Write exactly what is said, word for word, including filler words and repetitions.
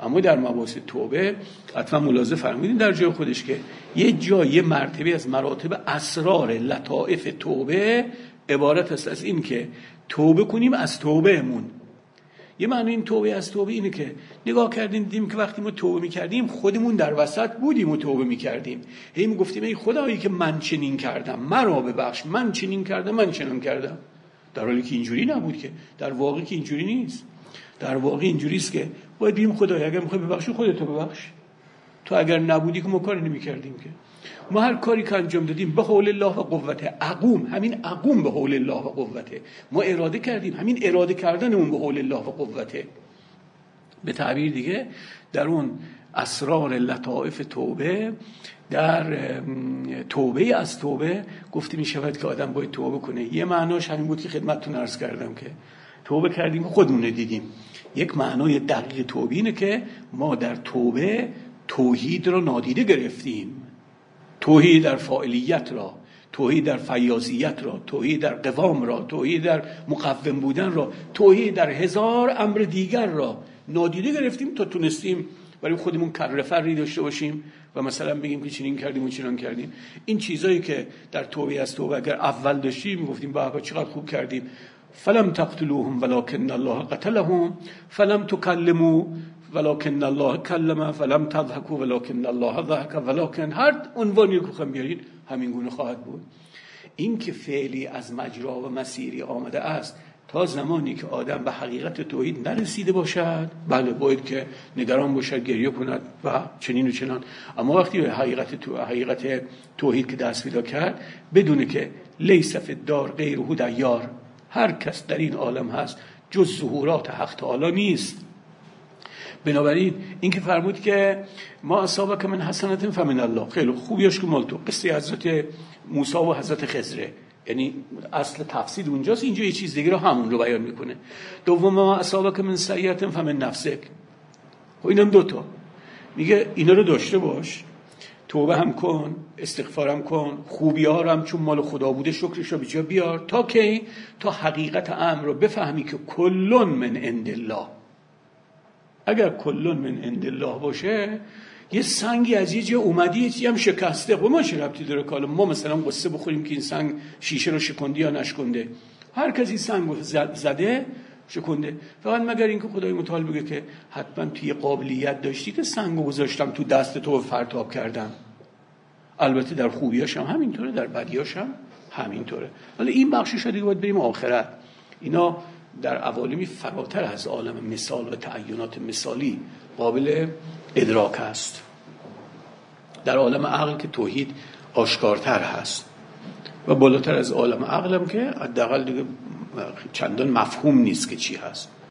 اما در مباحث توبه حتما ملاحظه فرمودین در جای خودش که یه جای یه مرتبه از مراتب اسرار لطائف توبه عبارت است از این که توبه کنیم از توبهمون. یه معنی این توبه از توبه اینه که نگاه کردیم دیدیم که وقتی ما توبه میکردیم خودمون در وسط بودیم و توبه میکردیم، هی میگفتیم ای خدایی که من چنین کردم مرا ببخش، من چنین کردم، من چنین کردم، در حالی که اینجوری نبود. که در واقع که اینجوری نیست. در واقع اینجوری است که باید بگیم خدای اگر میخوای ببخشی خودت ببخش، تو اگر نبودی که ما کاری نمیکردیم. که ما هر کاری که انجام دادیم به حول الله و قوته، عقوم، همین عقوم به حول الله و قوته، ما اراده کردیم، همین اراده کردنمون به حول الله و قوته. به تعبیر دیگه در اون اسرار لطائف توبه، در توبه از توبه گفته می شود که آدم باید توبه کنه. یه معناش همین بود که خدمتتون عرض کردم که توبه کردیم خودمون دیدیم. یک معنای دقیق توبه اینه که ما در توبه توحید را نادیده گرفتیم، توحید در فاعلیت را، توحید در فیاضیت را، توحید در قوام را، توحید در مقوم بودن را، توحید در هزار امر دیگر را نادیده گرفتیم تا تونستیم برای خودمون کر فری داشته باشیم و مثلا بگیم که چنین کردیم و چنان کردیم. این چیزایی که در توبه از توبه اگر اول داشتیم میگفتیم بابا چقدر خوب کردیم، فلم تقتلوهم ولکن الله قتلهم، فلم تکلموا ولکن الله کلم، فلم تضحکوا ولکن الله ضحک، ولکن هر عنوانی که بخوام بیارید همین گونه خواهد بود. این که فعلی از مجرا و مسیری آمده است تا زمانی که آدم به حقیقت توحید نرسیده باشد، بله باید که نگران باشد، گریه کند و چنین و چنان. اما وقتی به حقیقت تو حقیقت توحید که دست پیدا کرد، بدونه که لیس فی الدار غیره دیار، هر کس در این عالم هست جز ظهورات حق تعالی نیست. بنابراین این که فرمود که ما اصابک من حسنت فمن الله، خیلی خوبیش که مال تو قصه حضرت موسی و حضرت خضر، یعنی اصل تفسیر اونجاست، اینجا یه چیز دیگه رو همون رو بیان میکنه. دوم ما اصابک من سیئت فمن نفسک، و اینم دوتا میگه اینا رو داشته باش، توبه هم کن، استغفار هم کن، خوبی ها رو هم چون مال خدا بوده شکرش رو به جا بیار، تا که تا حقیقت امر رو بفهمی که کلون من عند الله. اگر کلون من عند الله باشه، یه سنگی از یه جا اومدی یه چیزی هم شکسته، و ما چه ربطی داره که ما مثلا قصه بخوریم که این سنگ شیشه رو شکنده یا نشکنده؟ هر کسی سنگ رو زده شکنده، فقط مگر اینکه خدای متعال بگه که حتما توی قابلیت داشتی که سنگو گذاشتم تو دست تو و فرتاب کردم. البته در خوبیاش هم همینطوره، در بدیاش هم همینطوره. ولی این بخشش دیگه باید بریم آخرت. اینا در عوالمی فراتر از عالم مثال و تعینات مثالی قابل ادراک است. در عالم عقل که توحید آشکارتر هست و بالاتر از عالم عقل هم که حداقل دیگه چندان مفهوم نیست که چی هست.